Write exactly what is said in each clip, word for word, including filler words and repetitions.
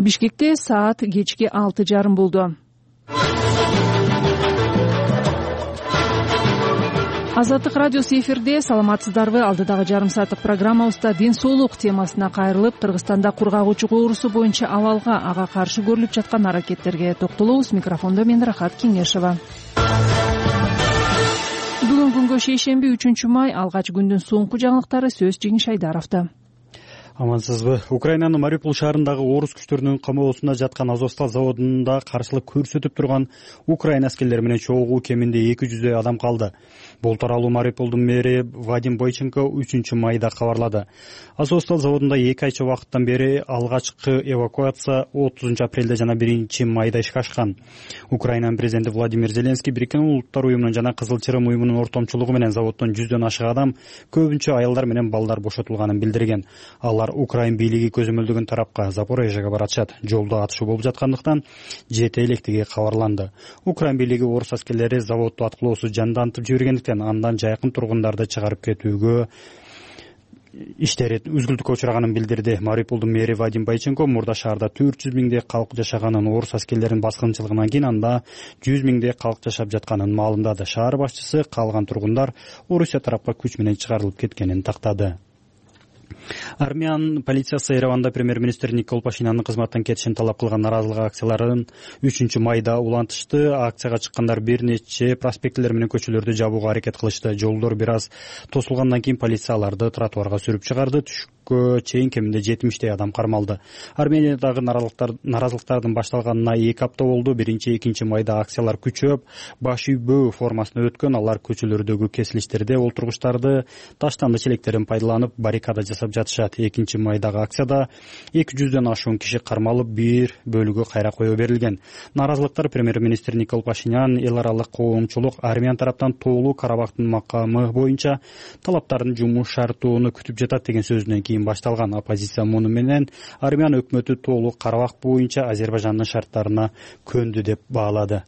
Бишкекте саат кечки алты жарым болду. Азаттык радиосу эфирде. Саламатсыздарбы? Алдыдагы жарым сааттык программабызда ден соолук темасына кайрылып, Кыргызстанда кургак оорусу боюнча абалга, ага каршы көрүлүп жаткан аракеттерге токтолобуз. Микрофондо мен Рахат Кеңешева. Бүгүн күнгө шейшемби үчүнчү май, алгач күндүн соңку жаңылыктары сөз Жеңиш Айдаровдо. Амансызбы? Украинанын Мариуполь шаарындагы орус күчтөрүнүн камоосунда жаткан Азовстал заводунда каршылык көрсөтүп турган Украина аскерлери менен чогуу кеминде эки жүздөй адам калды. Бул тууралуу Мариуполдун мэри Вадим Бойченко үчүнчү майда кабарлады. Азовстал заводунда эки айча убакыттан бери алгачкы эвакуация отузунчу апрелде жана биринчи майда ишке ашкан. Украинанын президенти Владимир Зеленский Бириккен Улуттар уюмунун жана Кызыл Чырым уюмунун ортомчулугу менен заводдон жүздөн ашык адам, көбүнчө аялдар менен балдар бошотулганын билдирген. Алар Украин бийлиги көзөмөлдөгөн тарапка Запорожьеге баратышат. Жолдо атышуу болуп жаткандыктан жете электиги кабарланды. Украин бийлиги орус аскерлери заводду аткылоосу жандантып жибергендиктен андан жайкын тургундарды чыгарып кетүүгө иштери үзгүлтүккө учраганын билдирди. Мариуполдун мэри Вадим Бойченко мурда шаарда төрт жүз миңдей калк жашаганын, орус аскерлеринин баскынчылыгынан кийин анда жүз миңдей калк жашап жатканын маалымдады. Шаар башчысы калган тургундар Орусия тарапка күч менен чыгарылып кеткенин тактады. Армян полициясы Ереванда премьер-министр Никол Пашиняндын кызматтан кетишин талап кылган наразылык акцияларын үчүнчү майда улантышты. Акцияга чыккандар бир нече проспектилер менен көчөлөрдү жабууга аракет кылышты. Жолдор бир аз тосулгандан кийин полиция аларды тротуарга сүрүп чыгарды. Түшкө чейин кеминде жетимиштей адам кармалды. Армениядагы наразылыктардын башталганына эки апта болду. Биринчи, экинчи майда акциялар күчөп, баш үйбөө формасына өткөн. Алар көчөлөрдөгү кесилиштерде олтургучтарды, таштанды челектерин пайдаланып баррикада жасап жатышат. Экинчи майдагы акцияда эки жүздөн ашуун киши кармалып, бир бөлүгү кайра коюу берилген. Наразылыктар премьер-министр Никол Пашинян эл аралык коомчулук армян тараптан тоолуу Карабактын макамы боюнча талаптарын жумуш шартууну күтүп жатат деген сөзүнөн кийин башталган. Оппозиция муну менен армян өкмөтү тоолуу Карабак боюнча Азербайжандын шарттарына көндү деп баалады.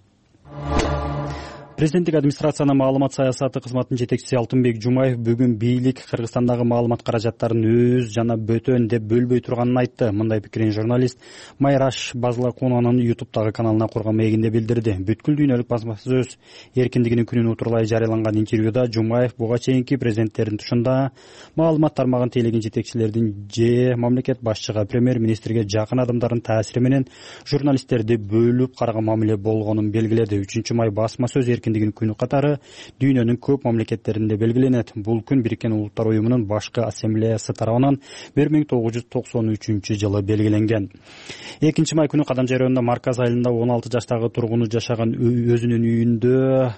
Президенттик администрациянын маалымат саясаты кызматынын жетекчиси Алтынбек Жумаев бүгүн бийлик Кыргызстандагы маалымат каражаттарын өз жана бөтөн деп бөлбөй турганын айтты. Мындай пикирин журналист Майраш Базлакунанын ютубтагы каналына курган маегинде билдирди. Бүткүл дүйнөлүк басма сөз эркиндигинин күнүн утурлай жарыяланган интервьюда Жумаев буга чейинки президенттердин тушунда маалымат тармагын тейлеген жетекчилердин же мамлекет башчыга, премьер-министрге жакын адамдардын таасири менен журналисттерди бөлүп караган мамиле болгонун белгиледи. үчүнчү май басма сөз эркиндигинин күнү катары дүйнөнүн көп мамлекеттеринде белгиленет. Бул күн Бириккен Улуттар уюмунун башкы ассамблеясы тарабынан бир миң тогуз жүз токсон үчүнчү жылы белгиленген. экинчи май күнү Кадамжай районунда Марказ айылында он алты жаштагы тургуну жашаган өзүнүн үйүндө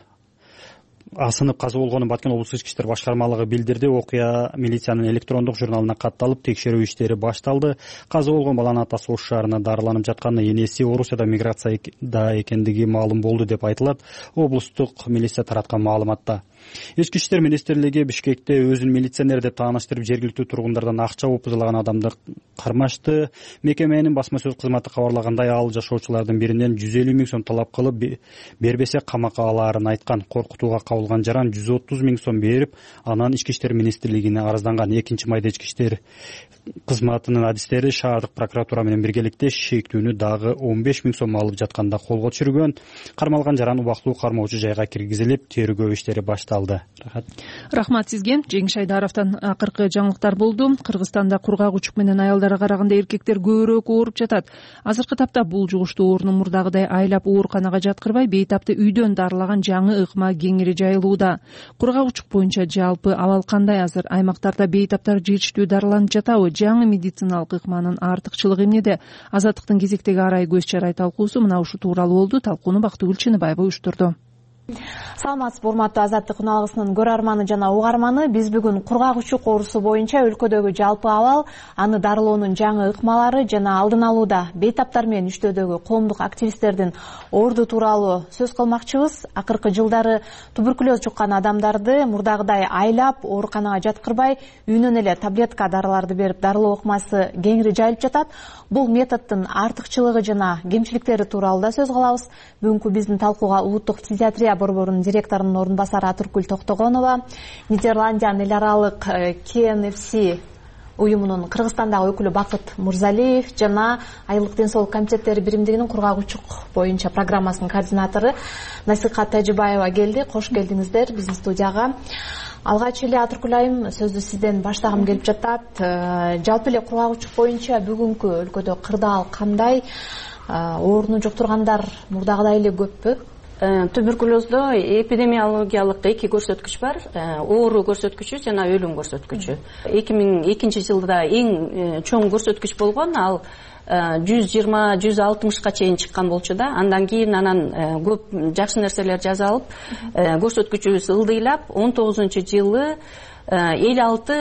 асынып каза болгонун Баткен облустук ички иштер башкармалыгы билдирди. Окуя милициянын электрондук журналына катталып, текшерүү иштери башталды. Каза болгон баланын атасы Ош шаарына дарыланып жатканы, энеси Орусияда миграцияда экендиги маалым болду деп айтылат облустук милиция тараткан маалыматта. Ички иштер министрлиги Бишкекте өзүн милиционер деп тааныштырып, жергиликтүү тургундардан акча опузалаган адамды кармашты. Мекеменин басма сөз кызматы кабарлагандай, ал жашоочулардын биринен жүз элүү миң сом талап кылып, бербесе камакка алаарын айткан. Коркутууга кабылган жаран жүз отуз миң сом берип, анан ички иштер министрлигине арызданган. экинчи майда ички иштер кызматынын адистери шаардык прокуратура менен биргеликте шектүүнү дагы он беш миң сом алып жатканда колго түшүргөн. Кармалган жаран убактылуу кармоочу жайга киргизилип, тергөө иштери башталды. Рахат. Рахмат сизге. Жеңиш Айдаровдон акыркы жаңылыктар болду. Кыргызстанда кургак учук менен аялдарга караганда эркектер көбүрөөк ооруп жатат. Азыркы тапта бул жугуштуу оорунун мурдагыдай айлап ооруканага жаткырбай, бейтапты үйдөн дарылаган жаңы ыкма кеңири жайылууда. Кургак учук боюнча жалпы абал кандай азыр? Аймактарда бейтаптар жетиштүү дарыланып жатабы? Жаңы медициналык ыкманын артыкчылыгы эмнеде? Азаттыктын кезектеги арай көз чарай талкуусу мына ушул тууралуу болду. Талкууну Бактыгүл Чыныбаева уюштурду. Саламатсызбы, урматтуу Азаттык күнүалгысынын көрөрманы жана угарманы. Биз бүгүн кургак учук оорусу боюнча өлкөдөгү жалпы абал, аны дарылоонун жаңы ыкмалары жана алдын алууда бейтаптар менен иштөөдөгү коомдук активисттердин орду тууралуу сөз кылмакчыбыз. Акыркы жылдары туберкулез жуккан адамдарды мурдагыдай айлап ооруканага жаткырбай, үйүнөн эле таблетка дарыларды берип дарылоо ыкмасы кеңири жайылып жатат. Бул методдун артыкчылыгы жана кемчиликтери тууралуу да сөз кылабыз. Бүгүнкү биздин талкууга улуттук фтизиатрия борборунун директорунун ордун басары Атыркүл Токтогонова, Нидерландиянын эл аралык Ке Эн Эф Си уюмунун Кыргызстандагы өкүлү Бакыт Мурзалиев жана Айылдык ден соолук комитеттери биримдигинин кургагучук боюнча программасынын координатору Насихат Тажибаева келди. Кош келдиңиздер биздин студияга. Алгач эле Атыркүл айым сөздү сизден баштагым келип жатат. Жалпы эле кургагучук боюнча бүгүнкү өлкөдө кырдаал кандай? Ооруну жуктургандар мурдагыдай эле көппү? Туберкулезда эпидемиологиялык эки көрсөткүч бар. Оору көрсөткүчү жана өлүм көрсөткүчү. эки миң экинчи жылда эң чоң көрсөткүч болгон, ал жүз жыйырма жүз алтымышка чейин чыккан болчу да. Андан кийин анан көп жакшы нерселер жазалып, көрсөткүчүбүз ылдыйлап, он тогузунчу жылы элүү алты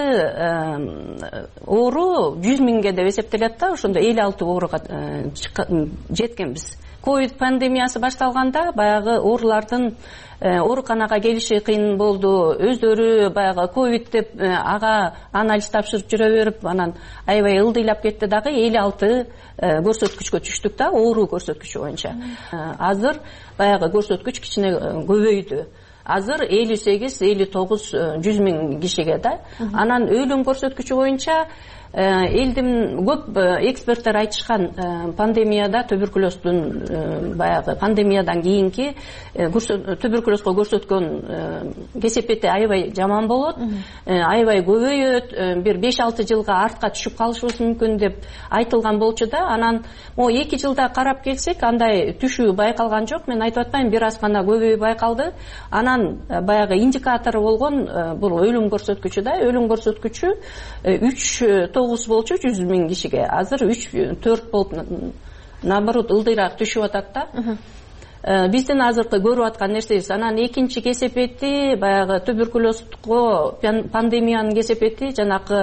оору жүз миңге деп эсептелет да. Ошондо элүү алты ооруга жеткенбиз. Ковид пандемиясы башталганда баягы оорулардын ооруканага келиши кыйын болду. Өздөрү баягы ковид деп ага анализ тапшырып жүрө берип, анан аябай ылдыйлап кетти дагы элүү алты көрсөткүчкө түштүк да, оору көрсөткүчү боюнча. Азыр баягы көрсөткүч кичине көбөйдү. Азыр элүү сегиз элүү тогуз жүз миң кишиге да. Анан өлүм көрсөткүчү боюнча элдин көп эксперттер айтышкан, пандемияда туберкулездун баягы пандемиядан кийинки туберкулезго көрсөткөн кесепети аябай жаман болот, аябай көбөйөт, бир беш алты жылга артка түшүп калышыбыз мүмкүн деп айтылган болчу да. Анан могу эки жылда карап келсек, андай түшүү байкалган жок. Мен айтып атпайм, бир аз гана көбөйүү байкалды. Анан баягы индикатору болгон бул өлүм көрсөткүчү да. Өлүм көрсөткүчү үч тогуз болчу жүз миң кишиге. Азыр үч төрт болуп, наоборот, ылдыйраак түшүп атат да. Биздин азыркы көрүп аткан нерсебиз. Анан экинчи кесепети баягы туберкулезго пандемиянын кесепети жанакы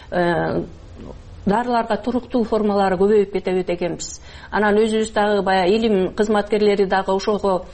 дарыларга туруктуу формалары көбөйүп кетебит экенбиз. Анан өзүбүз дагы баягы илим кызматкерлери дагы ошого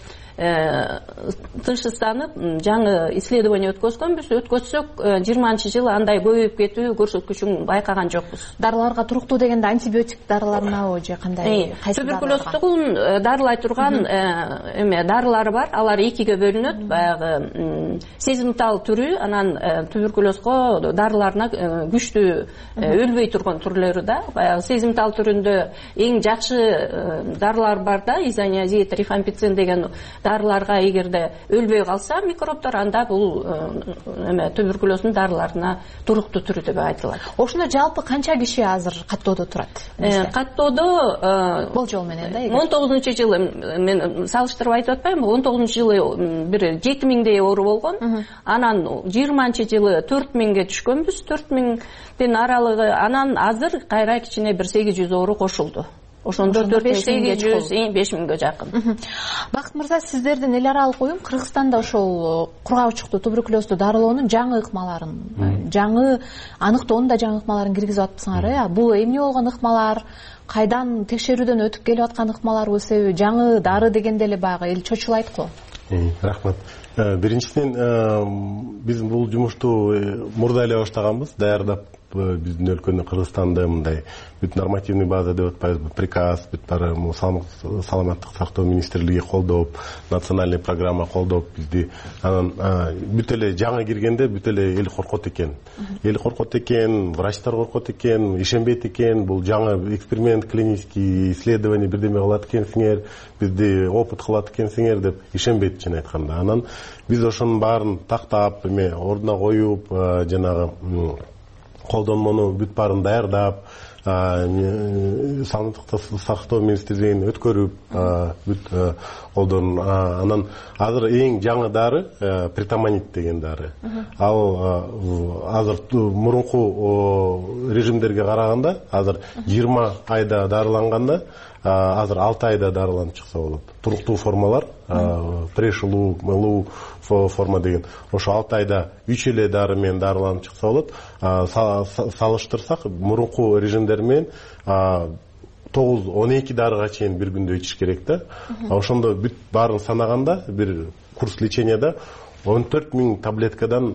тынчсызданып жаңы исследование өткөзгөнбүз. Өткөзсөк жыйырманчы жылы андай көбөйүп кетүү көрсөткүчүн байкаган жокпуз. Дарыларга туруктуу дегенде антибиотик дарыларынабы же кандай? Туберкулездун дарылай турган эме дарылары бар. Алар экиге бөлүнөт. Баягы сезимтал түрү, анан туберкулезго дарыларына күчтүү өлбөй турган түрлөрү да. Баягы сезимтал түрүндө эң жакшы дарылар бар да, изониазид, рифампицин деген дарыларга эгерде өлбөй калса микробдор, анда бул эме туберкулездун дарыларына туруктуу түрү деп айтылат. Ошондо жалпы канча киши азыр каттоодо турат? Каттоодо болжол менен да. он тогузунчу жылы мен салыштырып айтып атпаймынбы? он тогузунчу жылы бир жети миңдей оору болгон. Анан жыйырманчы жылы төрт миңге түшкөнбүз. төрт миңдин аралыгы. Анан азыр кайра кичине бир сегиз жүз оору кошулду. Ошондо төрт миң сегиз жүз беш миңге жакын. Бакыт мырза, сиздердин эл аралык уюм Кыргызстанда ошол кургагучукту туберкулезду дарылоонун жаңы ыкмаларын, жаңы аныктоонун да жаңы ыкмаларын киргизип атпсыңар. Бул эмне болгон ыкмалар? Кайдан текшерүүдөн өтүп келип аткан ыкмаларбы, себеби жаңы дары дегенде эле баягы эл чочулайт го. Рахмат. Биринчиден биз бул жумушту мурда эле баштаганбыз, даярдап биздин өлкөнүн Кыргызстанда мындай бүт нормативный база деп атпайбызбы, приказ, бүт баары саламаттык сактоо министрлиги колдоп, национальный программа колдоп бизди. Анан бүт эле жаңы киргенде бүт эле эл коркот экен. Эл коркот экен, врачтар коркот экен, ишенбейт экен. Бул жаңы эксперимент, клинический исследование бирдеме кылат экенсиңер, бизди опыт кылат экенсиңер деп ишенбейт, чын айтканда. Анан биз ошонун баарын тактап, эме ордуна коюп, жанагы колдонмону бүт баарын даярдап, саламаттык сактоо министрлигин өткөрүп, бүт колдон. Анан азыр эң жаңы дары притаманит деген дары. Ал азыр мурунку режимдерге караганда, азыр жыйырма айда дарыланганда, азыр алты айда дарыланып чыкса болот. Туруктуу формалар, прешылуу, мылуу форма деген. Ошо алты айда үч эле дары менен дарыланып чыкса болот. Салыштырсак, мурунку режимдер менен тогуз он эки дарыга чейин бир күндө ичиш керек да. Ошондо бүт баарын санаганда, бир курс леченияда он төрт миң таблеткадан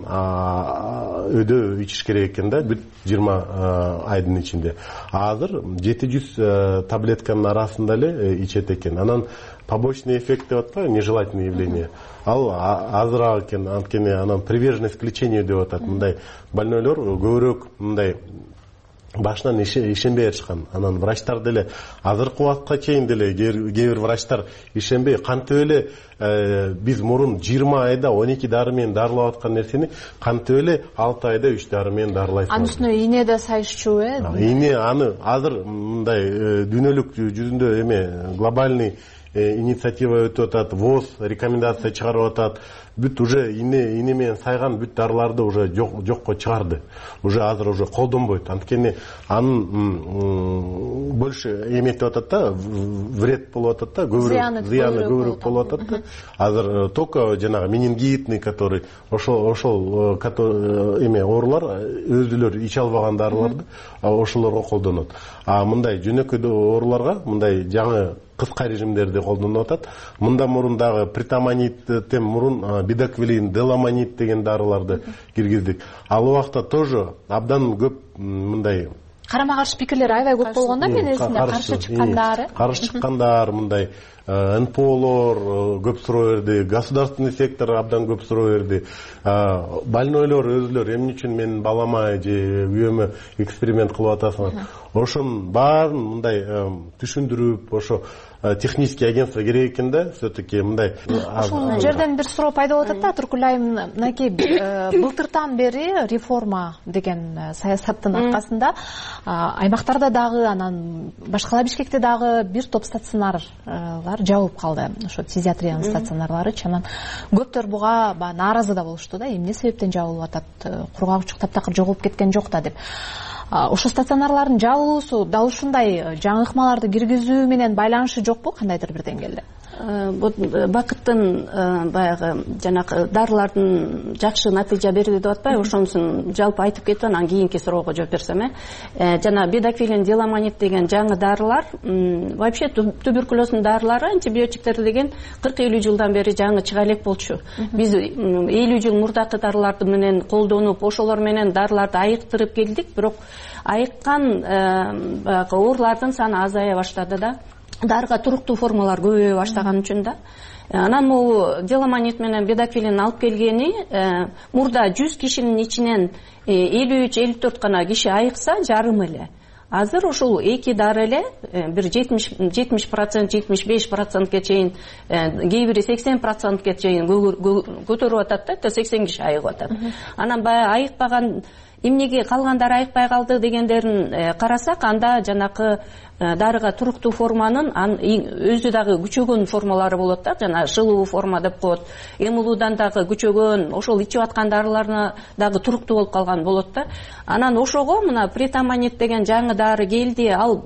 өдө ичиш керек экен да, бүт жыйырма айдын ичинде. Азыр жети жүз таблетканын арасында эле ичет экен. Анан побочный эффект деп атпайбы, нежелательное явление. Ал азыраак экен, анткени анан приверженность к лечению деп атат. Мындай больнойлор көбүрөөк мындай башынан ишенбей атышкан. Анан врачтар деле азыркы убакытка чейин деле кээ бир врачтар ишенбей, кантип эле биз мурун жыйырма айда он эки дары менен дарылап аткан нерсени кантип эле алты айда үч дары менен дарылайсыз. Анын үстүнө ийне да сайышчу э? Ийне аны азыр мындай дүйнөлүк жүзүндө эме глобальный инициатива өтүп атат, ВОЗ рекомендация чыгарып атат. Бүт уже ине ине менен сайган бүт дарыларды уже жокко чыгарды. Уже азыр уже колдонбойт. Анткени анын больше эметип атат да, вред болуп атат да, көбүрөөк зыяны көбүрөөк болуп атат да. Азыр только жанагы менингитный, который ошол ошол эме оорулар өзүлөр иче албаган дарыларды ошолорго колдонот. А мындай жөнөкөй ооруларга мындай жаңы кыска режимдерди колдонуп атат. Мында мурун дагы притамониттен мурун бидаквилин, деламонит деген дарыларды киргиздик. Ал убакта тоже абдан көп мындай карама каршы пикирлер аябай көп болгондо, мен эсимде каршы чыккандар, каршы чыккандар мындай эн пэ о'лор көп суроо берди, государственный сектор абдан көп суроо берди. Больнойлор өзүлөр эмне үчүн менин балама же үйөмө эксперимент кылып атасыңар? Ошонун баарын мындай түшүндүрүп, ошо технический агентство керек экен да, все-таки мындай. Ушул жерден бир суроо пайда болуп атат да, Туркулайым, мынакей былтыртан бери реформа деген саясаттын аркасында аймактарда дагы, анан башкала Бишкекте дагы бир топ стационарлар жабылып калды. Ошо фтизиатриянын стационарлары. Анан көптөр буга нааразы да болушту да, эмне себептен жабылып атат, кургак таптакыр жоголуп кеткен жок да деп. Ошо стационарлардын жабылуусу дал ушундай жаңы ыкмаларды киргизүү менен байланышы жокпу, кандайдыр бир деңгээлде? Бакыттын баягы жанагы дарылардын жакшы натыйжа берди деп атпайбы, ошонусун жалпы айтып кетип анан кийинки суроого жооп берсем, э жана бидаквилин, деламонит деген жаңы дарылар, вообще туберкулездун дарылары, антибиотиктер деген кырк элүү жылдан бери жаңы чыга элек болчу. Биз элүү жыл мурдакы дарыларды менен колдонуп, ошолор менен дарыларды айыктырып келдик, бирок айыккан баягы оорулардын саны азая баштады да. Дарыга туруктуу формалар көбөйө баштаган үчүн да. Анан могу деламонит менен бидаквилин алып келгени, мурда жүз кишинин ичинен элүү үч элүү төрт гана киши айыкса, жарым эле. Азыр ушул эки дары эле бир жетимиш процент, жетимиш беш процентке чейин, кээ бири сексен процентке чейин көтөрүп атат да, сексен киши айыгып атат. Анан баягы айыкпаган, эмнеге калгандар айыкпай калды дегендерин карасак, анда жанакы дарыга туруктуу форманын өзү дагы күчөгөн формалары болот да, жана шылуу форма деп коет. Эмулуудан дагы күчөгөн, ошол ичип аткан дарыларына дагы туруктуу болуп калган болот да. Анан ошого мына притамонит деген жаңы дары келди. Ал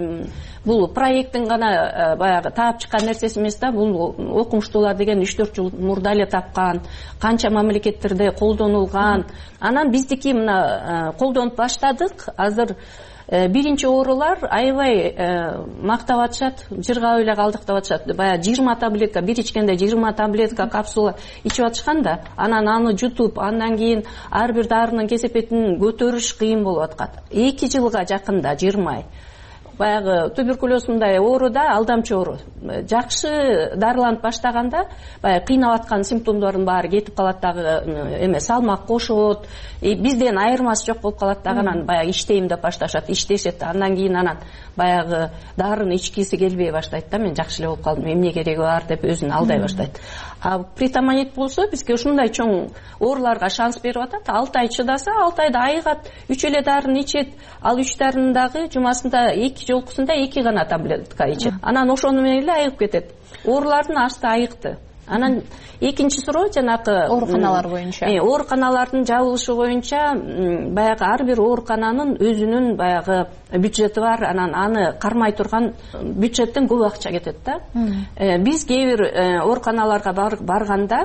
бул проекттин гана баягы таап чыккан нерсеси эмес да, бул окумуштуулар деген үч төрт жыл мурда эле тапкан, канча мамлекеттерде колдонулган. Анан биздики мына колдонуп баштадык. Азыр биринчи оорулар аябай мактап атышат, жыргап эле калдык деп атышат. Баягы жыйырма таблетка, бир ичкенде жыйырма таблетка капсула ичип атышкан да, анан аны жутуп, андан кийин ар бир дарынын кесепетин көтөрүш кыйын болуп аткан. эки жылга жакында жыйырма баягы туберкулезундай оору да алдамчы оору. Жакшы дарыланып баштаганда баягы кыйнап аткан симптомдордун баары кетип калат дагы, эме салмак кошот, бизден айырмасы жок болуп калат дагы, анан баягы иштейм деп башташат, иштешет. Андан кийин анан баягы дарыны ичкиси келбей баштайт да, мен жакшы эле болуп калдым, эмне кереги бар деп өзүн алдай баштайт. А притамонит болсо бизге ушундай чоң ооруларга шанс берип атат. алты ай чыдаса, алты айда айыгат, үч эле дарыны ичет. Ал үч дарынын дагы жумасында эки жолкусунда эки гана таблетка ичет. Анан ошону менен эле айыгып кетет. Оорулардын асты айыкты. Анан экинчи суроо жанагы ооруканалар боюнча. Э, ооруканалардын жабылышы боюнча баягы ар бир оорукананын өзүнүн баягы бюджети бар, анан аны кармай турган бюджеттен көп акча кетет да. Биз кээ бир ооруканаларга барганда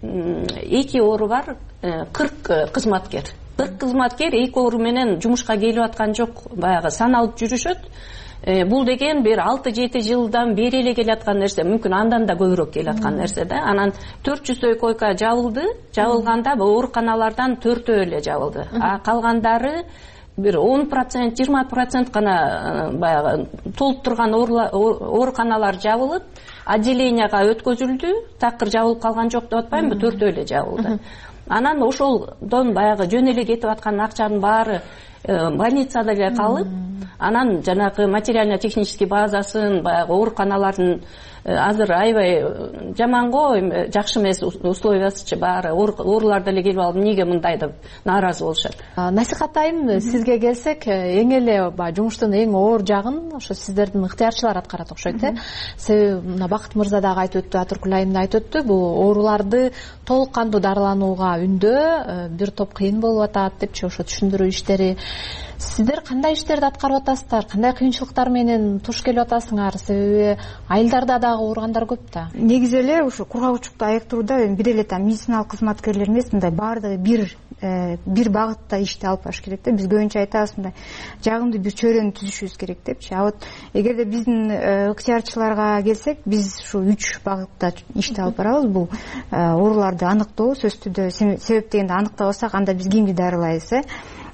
эки оору бар, кырк кызматкер. кырк кызматкер эки оору менен жумушка келип аткан жок, баягы саналып жүрүшөт. Бул деген бир алты жети жылдан бери эле келаткан нерсе, мүмкүн андан да көбүрөөк келаткан нерсе да. Анан төрт жүздөй койка жабылды. Жабылганда ооруканалардан төртөө эле жабылды. А калгандары бир он процент, жыйырма процент гана баягы толуп турган ооруканалар жабылып, отделенияга өткөзүлдү. Такыр жабылып калган жок деп атпаймынбы, төртөө эле жабылды. Анан ошолдон баягы жөн эле кетип аткан акчанын баары больницада эле калып, анан жанагы материально технический базасын, баягы ооруканалардын азыр аябай жаман го, жакшы эмес условиясычы баары, оорулар деле келип алып, эмнеге мындай деп нааразы болушат. Насихат айым, сизге келсек, эң эле жумуштун эң оор жагын ошо сиздердин ыктыярчылар аткарат окшойт, э? Себеби мына Бакыт мырза дагы айтып өттү, Атуркул айым да айтып өттү, бул ооруларды толук кандуу дарыланууга үндөө бир топ кыйын болуп атат депчи, ошо түшүндүрүү иштери. Сиздер кандай иштерди аткарып атасыздар? Кандай кыйынчылыктар менен туш келип атасыңар? Себеби айылдарда дагы ооругандар көп да. Негизи эле ушу кургагучтукту айыктырууда бир эле там медициналык кызматкерлер эмес, мындай баардыгы бир бир багытта ишти алып барыш керек да. Биз көбүнчө айтабыз, мындай жагымдуу бир чөйрөнү түзүшүбүз керек депчи. А вот эгерде биздин ыктыярчыларга келсек, биз ушу үч багытта ишти алып барабыз. Бул ооруларды аныктоо, сөзсүз түрдө себеп дегенде аныктабасак, анда биз кимди дарылайбыз, э?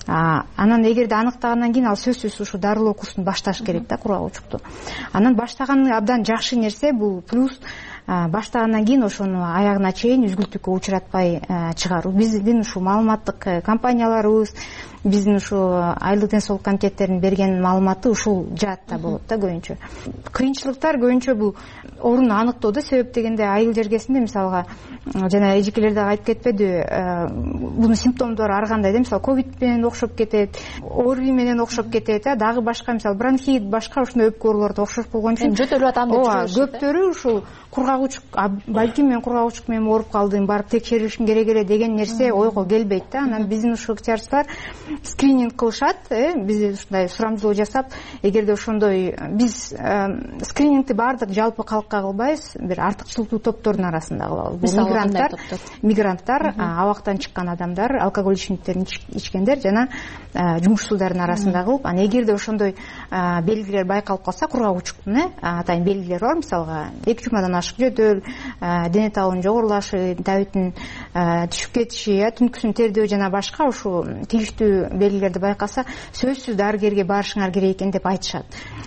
Анан эгерде аныктагандан кийин ал сөзсүз ушу дарылоо курсун башташ керек да, кургагучтукту. Анан баштаганы абдан жакшы нерсе, бул плюс баштагандан кийин ошону аягына чейин үзгүлтүккө учуратпай чыгаруу. Биздин ушу маалыматтык компанияларыбыз, биздин ушу айылдык ден соолук комитеттеринин берген маалыматы ушул жаатта болот да көбүнчө. Кыйынчылыктар көбүнчө бул орун аныктоодо, себеп дегенде айыл жергесинде мисалга жана эжекелер дагы айтып кетпеди, бунун симптомдору ар кандай да, мисалы ковид менен окшоп кетет, ОРВИ менен окшоп кетет, дагы башка мисалы бронхит, башка ушундай өпкө оорулорду окшош болгон үчүн жөтөлүп атам деп жүрүшөт. Көптөрү ушул кургагучук, балким мен кургагучук менен ооруп калдым, барып текшеришим керек эле деген нерсе ойго келбейт да. Анан биздин ушул ыктыярчылар скрининг кылышат, биз ушундай сурамжылоо жасап, эгерде ошондой биз скринингти баардык жалпы калкка кылбайбыз, бир артыкчылыктуу топтордун арасында кылабыз. Бул мигранттар, мигранттар, абактан чыккан адамдар, алкоголь ичимдиктерин ичкендер жана жумушсуздардын арасында кылып, анан эгерде ошондой белгилер байкалып калса, кургагучтуктун атайын белгилери бар, мисалга эки жумадан ашык жөтөл, дене табынын жогорулашы, табиттин түшүп кетиши, түнкүсүн тердөө жана башка ушу тийиштүү белгилерди байкаса, сөзсүз дарыгерге барышыңар керек экен деп айтышат.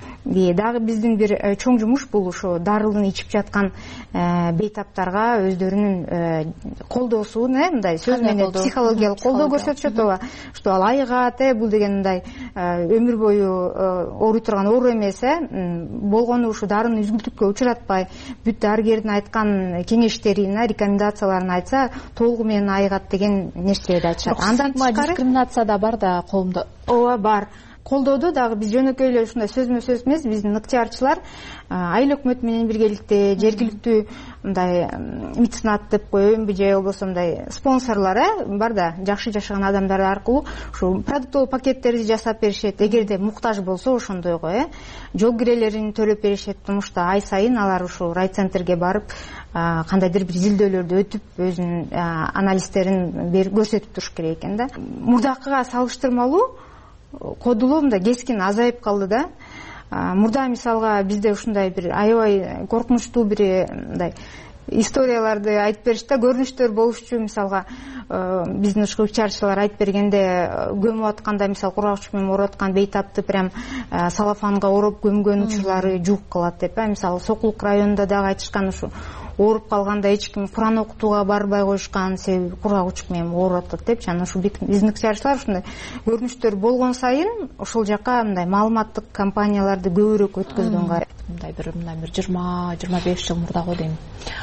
Дагы биздин бир чоң жумуш бул ушу дарылын ичип жаткан бейтаптарга өздөрүнүн колдоосун, мындай сөз менен психологиялык колдоо көрсөтүшөт, ооба. Что ал айыгат, бул деген мындай өмүр бою ооруй турган оору эмес, болгону ушу дарыны үзгүлтүккө учуратпай, бүт дарыгердин айткан кеңештерин, рекомендацияларын айтса, толугу менен айыгат деген нерселерди айтышат. Андан тышкары дискриминация да бар да коомдо. Ооба, бар. Колдоодо дагы биз жөнөкөй эле ушундай сөзмө сөз эмес, биздин ыктыярчылар айыл өкмөтү менен биргеликте жергиликтүү мындай меценат деп коеюнбу, же болбосо мындай спонсорлор бар да, жакшы жашаган адамдар аркылуу ушу продуктовый пакеттерди жасап беришет. Эгерде муктаж болсо ошондойго, э, жол кирелерин төлөп беришет, потому что ай сайын алар ушу райцентрге барып кандайдыр бир изилдөөлөрдү өтүп, өзүнүн анализдерин көрсөтүп туруш керек экен да. Мурдакыга салыштырмалуу кодулуу мындай кескин азайып калды да. Мурда мисалга бизде ушундай бир аябай коркунучтуу бир мындай историяларды айтып беришти, көрүнүштөр болушчу. Мисалга биздин ушул ыктыярчылар айтып бергенде, көмүп атканда, мисалы кургагучук менен ооруп аткан бейтапты прям салафанга ороп көмгөн учурлары жуук калат деп. Мисалы Сокулук районунда дагы айтышкан, ушу ооруп калганда эч ким Куран окутууга барбай коюшкан, себеби кургагучук менен ооруп атат депчи. Анан ушу биздин ыктыярчылар ушундай көрүнүштөр болгон сайын ошол жака мындай маалыматтык компанияларды көбүрөөк өткөзгөнгө мындай бир мындай бир жыйырма жыйырма беш жыл мурда го дейм.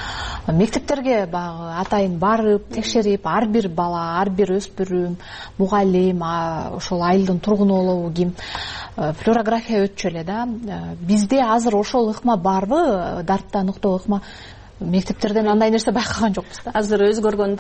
Мектептерге багы атайын барып, текшерип, ар бир бала, ар бир өспүрүм, мугалим, ошол айылдын тургуну болобу ким флюорография өтчү эле да. Бизде азыр ошол ыкма барбы? Дартты аныктоо ыкма мектептерден андай нерсе байкаган жокпуз да. Азыр өзгөргөн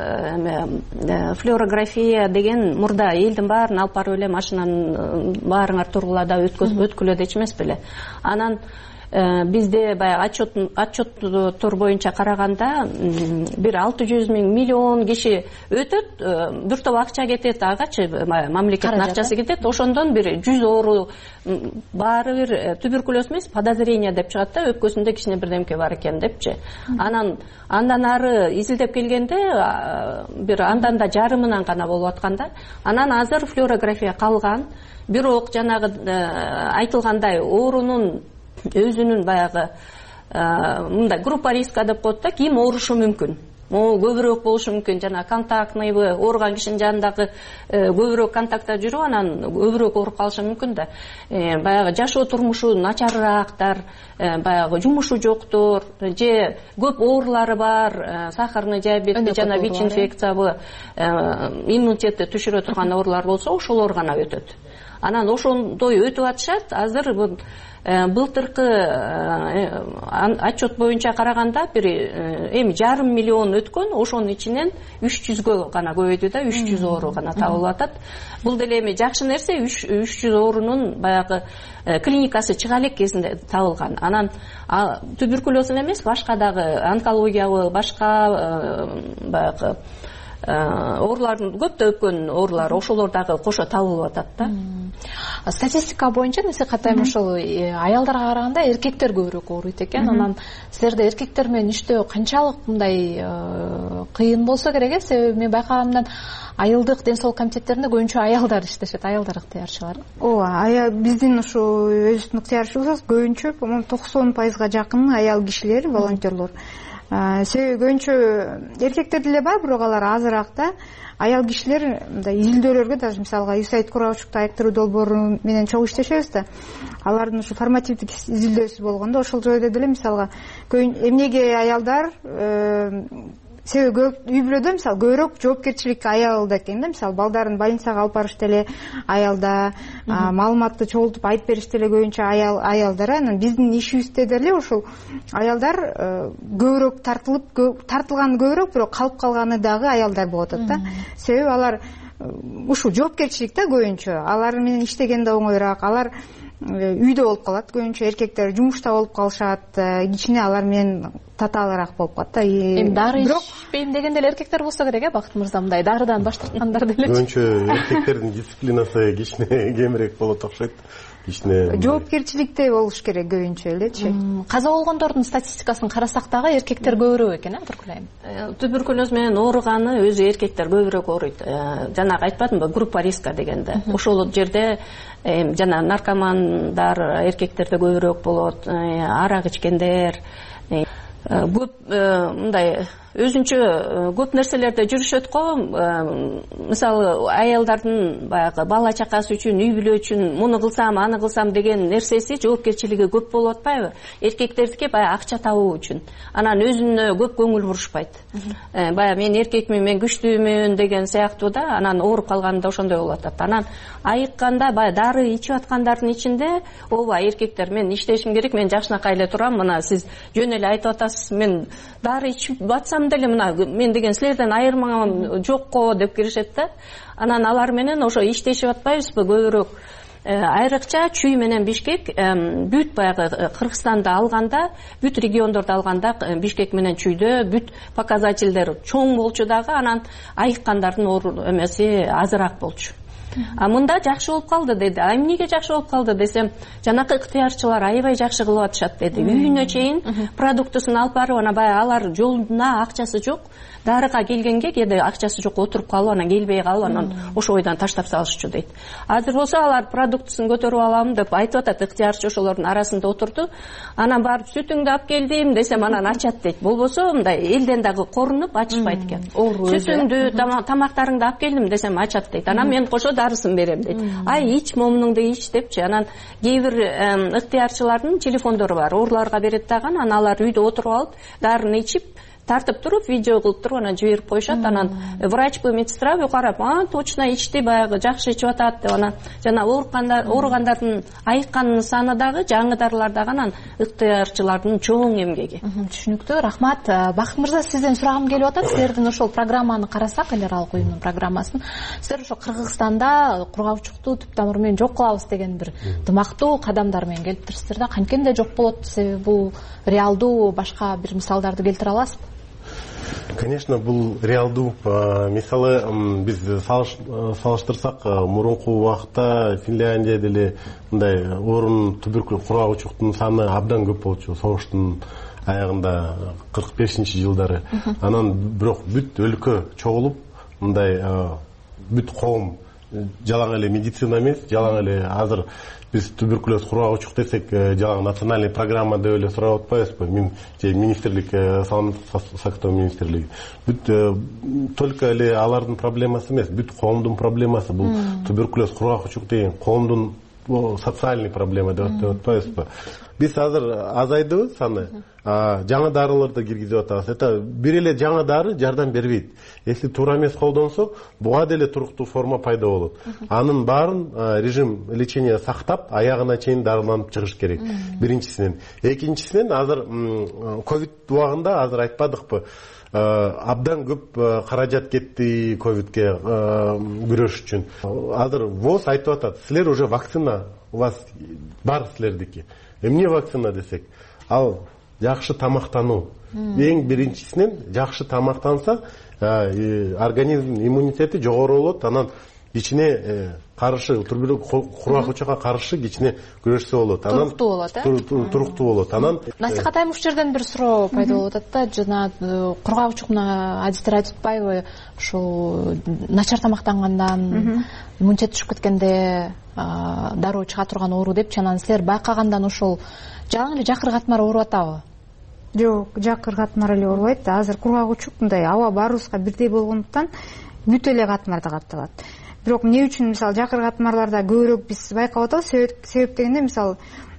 да, флюорография деген мурда элдин баарын алып барып эле машинанын баарыңар тургула да өткүлө дечи эмес беле. Анан бизде баягы отчет отчеттор боюнча караганда бир алты жүз миң миллион киши өтөт, бир топ акча кетет, агачы мамлекеттин акчасы кетет. Ошондон бир жүз оору баары бир туберкулез эмес, подозрение деп чыгат да, өпкөсүндө кичине бирдемке бар экен депчи. Анан андан ары изилдеп келгенде бир андан да жарымынан гана болуп аткан да. Анан азыр флюорография калган. Бирок жанагы айтылгандай оорунун өзүнүн баягы мындай группа риска деп коет да, ким оорушу мүмкүн. могу көбүрөөк болушу мүмкүн. Жана контактныйбы, ооруган кишинин жанындагы көбүрөөк контактта жүрүп, анан көбүрөөк ооруп калышы мүмкүн да. Баягы жашоо турмушу начарыраактар, баягы жумушу жоктор, же көп оорулары бар, сахарный диабет жана вич инфекциябы, иммунитетти түшүрө турган оорулар болсо, ошолор гана өтөт. Анан ошондой өтүп атышат. Азыр былтыркы отчет боюнча караганда бир эми жарым миллион өткөн, ошонун ичинен үч жүзгө гана көбөйдү да, үч жүз оору гана табылып атат. Бул деле эми жакшы нерсе, үч жүз оорунун баягы клиникасы чыга элек кезинде табылган. Анан туберкулезун эмес, башка дагы онкологиябы, башка баягы оорулардын көптөгөн оорулар ошолор дагы кошо табылып атат да. Статистика боюнча насихаттайм, ошол аялдарга караганда эркектер көбүрөөк ооруйт экен. Анан силерде эркектер менен иштөө канчалык мындай кыйын болсо керек э? Себеби мен байкаганымдан айылдык ден соолук комитеттеринде көбүнчө аялдар иштешет, аялдар ыктыярчылар. Ооба, биздин ушу өзүбүздүн ыктыярчыбыз көбүнчө, по-моему, токсон пайызга жакын аял кишилер, волонтерлор. Себеби көбүнчө эркектер деле бар, бирок алар азыраак да. Аял кишилер мындай изилдөөлөргө, даже мисалга юсаид кургагучтукту айыктыруу долбоору менен чогуу иштешебиз да. Алардын ушу формативдик изилдөөсү болгондо ошол жойдо деле мисалга эмнеге аялдар, себеби үй бүлөдө мисалы көбүрөөк жоопкерчилик аялда экен да. Мисалы балдарын больницага алып барыш деле аялда, маалыматты чогултуп айтып бериш деле көбүнчө аял аялдар. Анан биздин ишибизде деле ошол аялдар көбүрөөк тартылып, тартылганы көбүрөөк, бирок калып калганы дагы аялдар болуп атат да. Себеби алар ушул жоопкерчилик да көбүнчө. Алар менен иштеген да оңоюраак. Алар үйдө болуп калат, көбүнчө эркектер жумушта болуп калышат, кичине алар менен татаалыраак болуп калат да. Эми дары ичпейм деген деле эркектер болсо керек э, Бакыт мырза, мындай дарыдан баш тарткандар деле. Көбүнчө эркектердин дисциплинасы кичине кемирээк болот окшойт. Кичине жоопкерчиликте болуш керек көбүнчө элечи. Каза болгондордун статистикасын карасак дагы эркектер көбүрөөк экен, э, туркулайм. Туберкулез менен ооруганы өзү эркектер көбүрөөк ооруйт. Жанагы айтпадымбы, группа риска дегенде. Ошол жерде жана наркомандар эркектерде көбүрөөк болот, арак ичкендер, көп мындай өзүнчө көп нерселерде жүрүшөт го. Мисалы аялдардын баягы бала чакасы үчүн, үй бүлө үчүн муну кылсам, аны кылсам деген нерсеси, жоопкерчилиги көп болуп атпайбы? Эркектердики баягы акча табуу үчүн. Анан өзүнө көп көңүл бурушпайт. Баягы мен эркекмин, мен күчтүүмүн деген сыяктуу да. Анан ооруп калганда ошондой болуп атат. Анан айыкканда баягы дары ичип аткандардын ичинде, ооба эркектер, мен иштешим керек, мен жакшынакай эле турам, мына сиз жөн эле айтып атасыз, мен дары ичип батсам деле мына мен деген силерден айырмам жокко деп киришет да. Анан алар менен ошо иштешип атпайбызбы көбүрөөк. Айрыкча Чүй менен Бишкек бүт баягы Кыргызстанды алганда, бүт региондорду алганда Бишкек менен Чүйдө бүт показательдер чоң болчу дагы, анан айыккандардын эмеси азыраак болчу. А мында жакшы болуп калды деди. А эмнеге жакшы болуп калды десем, жанакы ыктыярчылар аябай жакшы кылып атышат деди. Үйүнө чейин продуктусун алып барып, анан баягы алар жолуна акчасы жок, дарыга келгенге кээде акчасы жок отуруп калып, анан келбей калып, анан ошо ойдан таштап салышчу дейт. Азыр болсо алар продуктусун көтөрүп алам деп айтып атат, ыктыярчы ошолордун арасында отурду. Анан барып сүтүңдү алып келдим десем, анан ачат дейт. Болбосо мындай элден дагы корунуп ачышпайт экен. Сүтүңдү, тамактарыңды алып келдим десем ачат дейт. Анан мен кошо дарысын берем дейт. Ай ич, момунуңду ич депчи. Анан кээ бир ыктыярчылардын телефондору бар, ооруларга берет дагы, анан алар үйдө отуруп алып, дарыны ичип, тартып туруп, видео кылып туруп, анан жиберип коюшат. Анан врачпы, медсестрабы карап, а точно ичти, баягы жакшы ичип атат деп. Анан жана ооругандар, ооругандардын айыкканынын саны дагы, жаңы дарылар дагы, анан ыктыярчылардын чоң эмгеги. Түшүнүктүү, рахмат. Бакыт мырза, сизден сурагым келип атат. Силердин ошол программаны карасак, эл аралык уюмдун программасын, силер ошо Кыргызстанда кургагучукту түп тамыры менен жок кылабыз деген бир дымактуу кадамдар менен келиптирсиздер да. Канткенде жок болот? Себеби бул реалдуу башка бир мисалдарды келтире аласызбы? Конечно, бул реалдуу. Мисалы биз салыштырсак, мурунку убакта Финляндия деле мындай орун туберкулез кургагучуктун саны абдан көп болчу, согуштун аягында кырк бешинчи жылдары. Анан бирок бүт өлкө чогулуп, мындай бүт коом жалаң эле медицина эмес, жалаң эле азыр биз туберкулез кургагучук десек, жалаң национальный программа деп эле сурап атпайбызбы? Мен же министрлик, саламаттык сактоо министрлиги. Бүт только эле алардын проблемасы эмес, бүт коомдун проблемасы. Бул туберкулез кургагучук деген коомдун социальный проблема деп атпайбызбы? Биз азыр азайдыбы саны, жаңы дарыларды киргизип атабыз. Это бир эле жаңы дары жардам бербейт. Если туура эмес колдонсо, буга деле туруктуу форма пайда болот. Анын баарын режим лечения сактап, аягына чейин дарыланып чыгыш керек. Биринчисинен. Экинчисинен азыр ковид убагында азыр айтпадыкпы? Абдан көп каражат кетти ковидке күрөш үчүн. Азыр ВОЗ айтып атат, силер уже вакцина у вас бар силердики. Эмне вакцина десек, ал жакшы тамактануу. Эң биринчисинен жакшы тамактанса, организм иммунитети жогору болот, анан ичине каршы, кургагучуга каршы ичине күрөшсө болот. Анан туруктуу болот, э? Туруктуу болот. Анан Насихат Аймов жерден бир суроо пайда болуп атат да, жана кургагучук мына адистер айтып атпайбы, ушул начар тамактангандан, иммунитет түшүп кеткенде дароо чыга турган оору деп, анан силер байкагандан ошол жалаң эле жакыр катмар ооруп атабы? Жок, жакыр катмар эле оорубайт. Азыр кургагучук мындай аба баарыбызга бирдей болгондуктан бүт эле катмарда катталат. Бирок эмне үчүн мисалы жакыр катмарларда көбүрөөк биз байкап атабыз? Себеп дегенде мисалы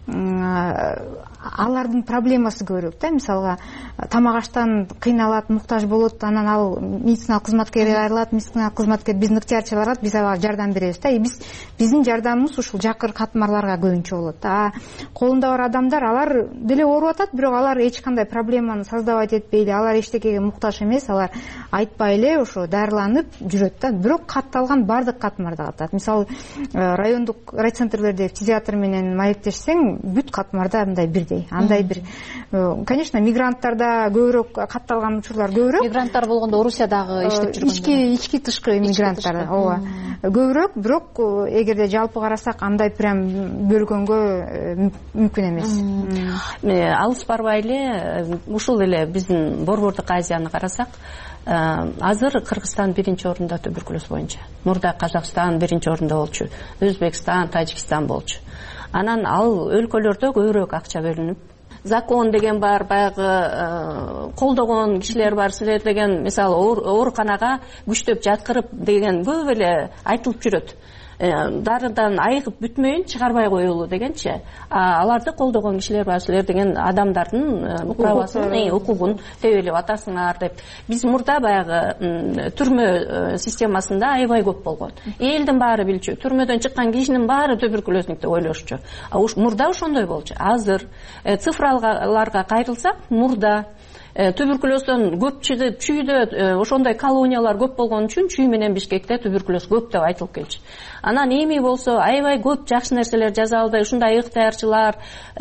алардын проблемасы көбүрөөк да, мисалга тамак аштан кыйналат, муктаж болот, анан ал медициналык кызматкерге кайрылат, медициналык кызматкер биздин ыктыярчы барат, биз ага жардам беребиз да. Биз биздин жардамыбыз ушул жакыр катмарларга көбүнчө болот. А колунда бар адамдар, алар деле ооруп атат, бирок алар эч кандай проблеманы создавать этпейли, алар эчтекеге муктаж эмес, алар айтпай эле ошо дарыланып жүрөт да. Бирок катталган бардык катмарда катат. Мисалы райондук райцентрлерде фтизиатр менен маектешсең, бүт катмарда мындай бирдей. Андай бир, конечно, мигранттарда көбүрөөк катталган учурлар көбүрөөк. Мигранттар болгондо Орусиядагы иштеп жүргөн. Ички, ички тышкы мигранттар, ооба. Көбүрөөк, бирок эгерде жалпы карасак, андай прям бөлгөнгө мүмкүн эмес. Алыс барбай эле, ушул эле биздин Борбордук Азияны карасак, азыр Кыргызстан биринчи орунда туберкулез боюнча. Мурда Казакстан биринчи орунда болчу, Өзбекстан, Тажикстан болчу. Анан ал өлкөлөрдө көбүрөөк акча бөлүнүп, закон деген бар, баягы колдогон кишилер бар, силер деген мисалы ооруканага күчтөп жаткырып деген көп эле айтылып жүрөт. Дарыдан айыгып бүтмөйүн чыгарбай коелу дегенчи. Аларды колдогон кишилер бар, силер деген адамдардын правасын, укугун тебелеп атасыңар деп. Биз мурда баягы түрмө системасында аябай көп болгон. Элдин баары билчү, түрмөдөн чыккан кишинин баары туберкулезник деп ойлошчу. Мурда ошондой болчу. Азыр цифраларга кайрылсак, мурда туберкулездон көп чыгып, чүйдө ошондой колониялар көп болгон үчүн чүй менен Бишкекте туберкулез көп деп айтылып келчү. Анан эми болсо аябай көп жакшы нерселер жасалды. Ушундай ыктыярчылар,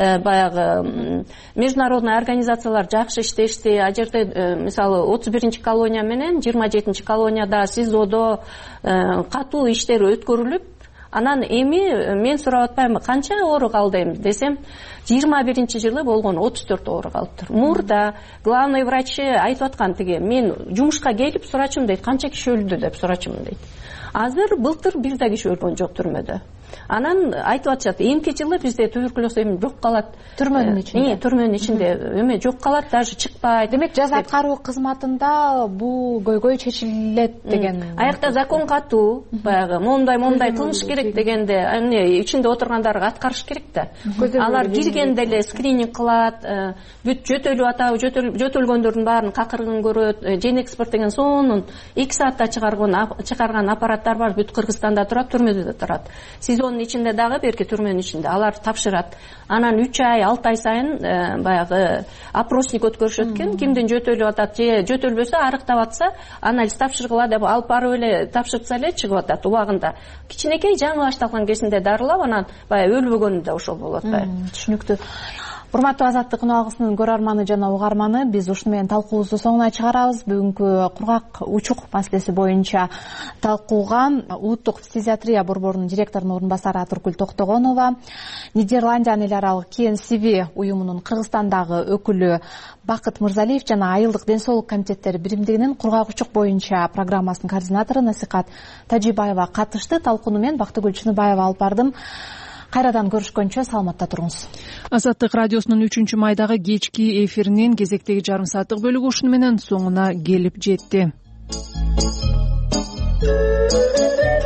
баягы международный организациялар жакшы иштешти. А жерде мисалы отуз биринчи колония менен жыйырма жетинчи колонияда СИЗОдо катуу иштер өткөрүлүп, анан эми мен сурап атпаймынбы, канча оору калды десем, жыйырма биринчи жылы болгон отуз төрт оору калыптыр. Мурда главный врачы айтып аткан тиги, мен жумушка келип сурачумун дейт, канча киши өлдү деп сурачумун дейт. Азыр былтыр бир да киши өлгөн жок түрмөдө. Анан айтып атышат, эмки жылы бизде туберкулез эми жок калат. Түрмөнүн ичинде. Түрмөнүн ичинде эме жок калат, даже чыкпайт. Демек, жаза аткаруу кызматында бул көйгөй чечилет деген. Аякта закон катуу, баягы мондай мондай кылыш керек дегенде, эмне ичинде отургандарга аткарыш керек да. Алар киргенде эле скрининг кылат, бүт жөтөлүп атабы, жөтөлгөндөрдүн баарын какыргын көрөт, жен экспорт деген сонун эки саатта чыгарган аппараттар бар, бүт Кыргызстанда турат, түрмөдө да турат. СИЗОнун ичинде дагы, берки түрмөнүн ичинде алар тапшырат. Анан үч ай, алты ай сайын баягы опросник өткөрүшөт экен, кимдин жөтөлүп атат, же жөтөлбөсө, арыктап атса, анализ тапшыргыла деп алып барып эле тапшыртса эле чыгып атат убагында. Кичинекей жаңы башталган кезинде дарылап, анан баягы өлбөгөнү да ошол болот. Түшүнүктүү. урматтуу Азаттык уналгысынын көрөрманы жана угарманы, биз ушуну менен талкуубузду соңуна чыгарабыз. Бүгүнкү кургак учук маселеси боюнча талкууга улуттук фтизиатрия борборунун директорунун орун басары Атыркүл Токтогонова, Нидерландиянын эл аралык К Н С В уюмунун Кыргызстандагы өкүлү Бакыт Мырзалиев жана Айылдык ден соолук комитеттери биримдигинин кургак учук боюнча программасынын координатору Насикат Тажибаева катышты. Талкууну мен Бактыгүл Чыныбаева алып бардым. Кайрадан көрүшкөнчө саламатта туруңуз. Азаттык радиосунун үчүнчү майдагы кечки эфиринин кезектеги жарым сааттык бөлүгү ушуну менен соңуна келип жетти.